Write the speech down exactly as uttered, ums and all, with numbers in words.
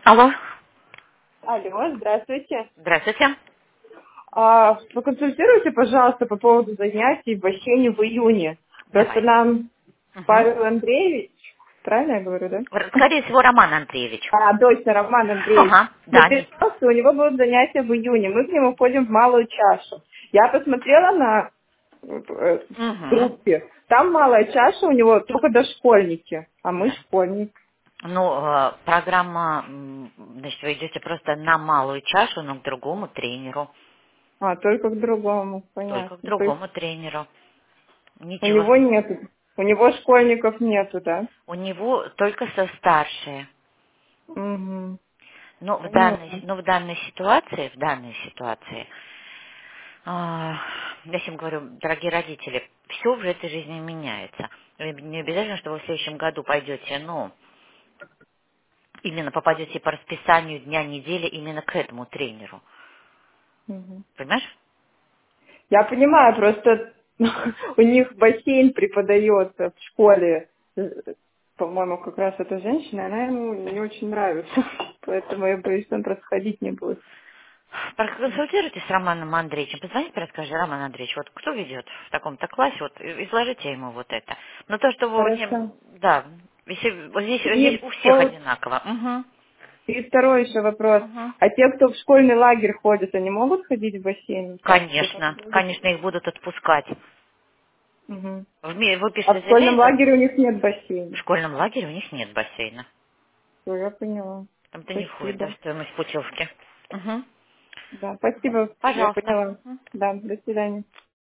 Алло. Алло, здравствуйте. Здравствуйте. А, проконсультируйте, пожалуйста, по поводу занятий в бассейне в июне. Просто Давай. нам Мгм. Павел Андреевич, правильно я говорю, да? Р- Скорее всего, Роман Андреевич. А, точно, Роман Андреевич. Ага, да. Не... Написал, что у него будут занятия в июне. Мы к нему ходим в малую чашу. Я посмотрела на э, Мгм. группе. Там малая чаша у него только дошкольники, а мы Да. школьник. Ну, э, программа, м, значит, вы идете просто на малую чашу, но к другому тренеру. А, только к другому, Только к понятно. То есть другому тренеру. у Ничего. него нету, у него школьников нету, да? У него только со старшие. Угу. Но в данной, Поняла. но в данной ситуации, в данной ситуации, а, я всем говорю, дорогие родители, все в этой жизни меняется. Вы не обязательно, что вы в следующем году пойдете, ну, именно попадете по расписанию дня недели именно к этому тренеру. Мгм. Понимаешь? Я понимаю, просто у них бассейн преподается в школе. Э, По-моему, как раз эта женщина, она ему не очень нравится. Поэтому я боюсь, что он просто ходить не будет. Проконсультируйтесь с Романом Андреевичем. Позвоните, расскажи, Роман Андреевич, вот кто ведет в таком-то классе, вот и- изложите ему вот это. Но то, что вы не... Хорошо. Да, если- вот здесь, здесь И, у всех по- одинаково. Угу. и второй еще вопрос. Угу. А те, кто в школьный лагерь ходят, они могут ходить в бассейн? Так, без Конечно, нагрузки? конечно, их будут отпускать. Мгм. В ми- Вы А пишете в школьном заявление, лагере у них нет в бассейна. школьном лагере у них нет бассейна. Всё, я поняла. Там это не входит, да, Спасибо. в стоимость путевки. Угу. Да, спасибо, я Пожалуйста. поняла. Мгм. Да, до свидания.